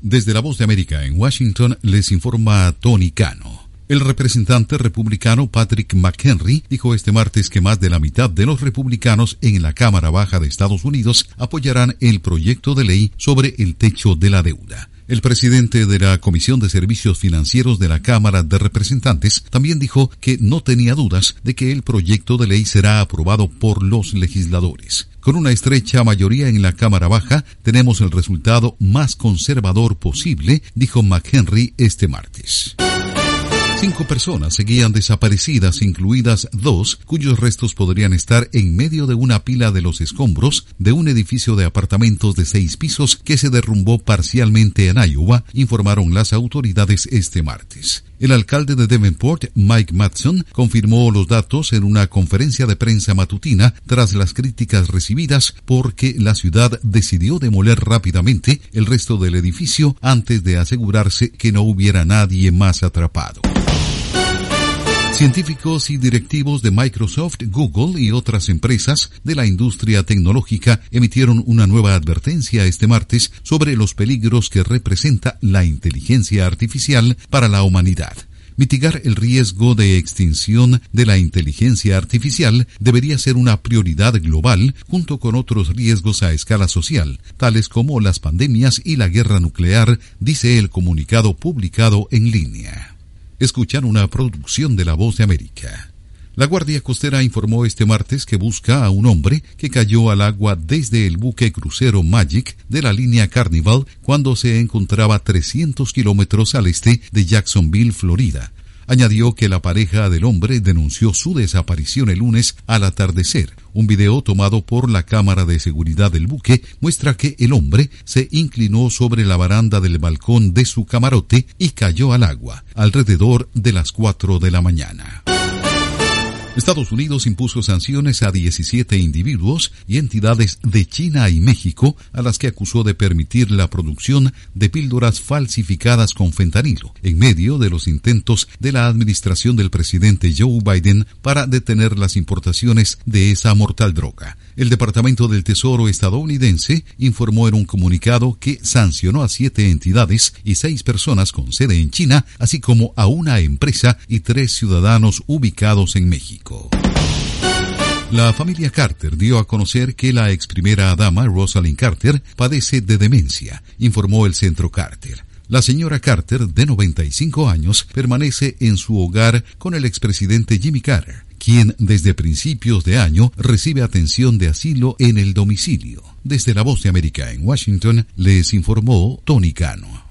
Desde la Voz de América en Washington les informa Tony Cano. El representante republicano Patrick McHenry dijo este martes que más de la mitad de los republicanos en la Cámara Baja de Estados Unidos apoyarán el proyecto de ley sobre el techo de la deuda. El presidente de la Comisión de Servicios Financieros de la Cámara de Representantes también dijo que no tenía dudas de que el proyecto de ley será aprobado por los legisladores. Con una estrecha mayoría en la Cámara Baja, tenemos el resultado más conservador posible, dijo McHenry este martes. 5 personas seguían desaparecidas, incluidas 2, cuyos restos podrían estar en medio de una pila de los escombros de un edificio de apartamentos de 6 pisos que se derrumbó parcialmente en Iowa, informaron las autoridades este martes. El alcalde de Davenport, Mike Matson, confirmó los datos en una conferencia de prensa matutina tras las críticas recibidas porque la ciudad decidió demoler rápidamente el resto del edificio antes de asegurarse que no hubiera nadie más atrapado. Científicos y directivos de Microsoft, Google y otras empresas de la industria tecnológica emitieron una nueva advertencia este martes sobre los peligros que representa la inteligencia artificial para la humanidad. Mitigar el riesgo de extinción de la inteligencia artificial debería ser una prioridad global junto con otros riesgos a escala social, tales como las pandemias y la guerra nuclear, dice el comunicado publicado en línea. Escuchan una producción de La Voz de América. La Guardia Costera informó este martes que busca a un hombre que cayó al agua desde el buque crucero Magic de la línea Carnival cuando se encontraba 300 kilómetros al este de Jacksonville, Florida. Añadió que la pareja del hombre denunció su desaparición el lunes al atardecer. Un video tomado por la cámara de seguridad del buque muestra que el hombre se inclinó sobre la baranda del balcón de su camarote y cayó al agua, alrededor de las 4 de la mañana. Estados Unidos impuso sanciones a 17 individuos y entidades de China y México a las que acusó de permitir la producción de píldoras falsificadas con fentanilo, en medio de los intentos de la administración del presidente Joe Biden para detener las importaciones de esa mortal droga. El Departamento del Tesoro estadounidense informó en un comunicado que sancionó a 7 entidades y 6 personas con sede en China, así como a una empresa y 3 ciudadanos ubicados en México. La familia Carter dio a conocer que la ex primera dama Rosalynn Carter padece de demencia, informó el Centro Carter. La señora Carter, de 95 años, permanece en su hogar con el expresidente Jimmy Carter, quien desde principios de año recibe atención de asilo en el domicilio. Desde La Voz de América en Washington, les informó Tony Cano.